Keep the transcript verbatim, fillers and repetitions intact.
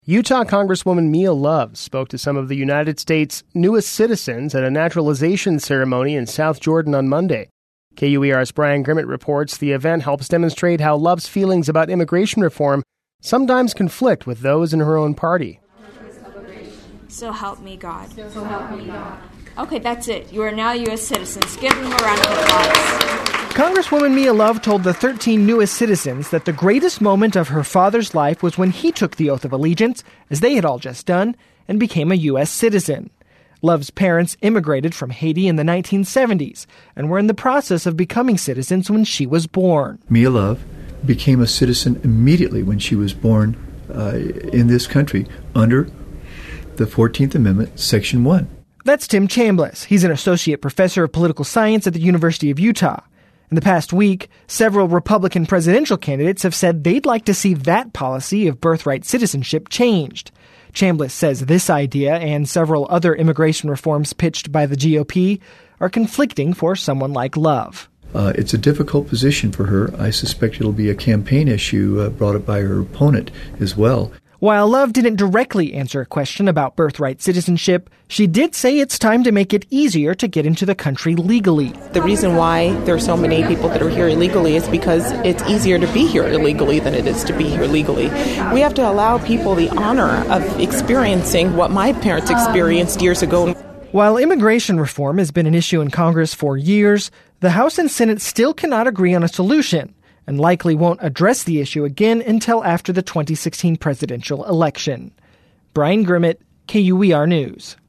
Utah Congresswoman Mia Love spoke to some of the United States' newest citizens at a naturalization ceremony in South Jordan on Monday. K U E R's Brian Grimmett reports the event helps demonstrate how Love's feelings about immigration reform sometimes conflict with those in her own party. So help me God. So help me God. Okay, that's it. You are now U S citizens. Give them a round of applause. Congresswoman Mia Love told the thirteen newest citizens that the greatest moment of her father's life was when he took the oath of allegiance, as they had all just done, and became a U S citizen. Love's parents immigrated from Haiti in the nineteen seventies and were in the process of becoming citizens when she was born. Mia Love became a citizen immediately when she was born uh, in this country under the fourteenth Amendment, Section one. That's Tim Chambliss. He's an associate professor of political science at the University of Utah. In the past week, several Republican presidential candidates have said they'd like to see that policy of birthright citizenship changed. Chambliss says this idea and several other immigration reforms pitched by the G O P are conflicting for someone like Love. Uh, it's a difficult position for her. I suspect it'll be a campaign issue uh, brought up by her opponent as well. While Love didn't directly answer a question about birthright citizenship, she did say it's time to make it easier to get into the country legally. The reason why there are so many people that are here illegally is because it's easier to be here illegally than it is to be here legally. We have to allow people the honor of experiencing what my parents experienced years ago. While immigration reform has been an issue in Congress for years, the House and Senate still cannot agree on a solution, and likely won't address the issue again until after the twenty sixteen presidential election. Brian Grimmett, K U E R News.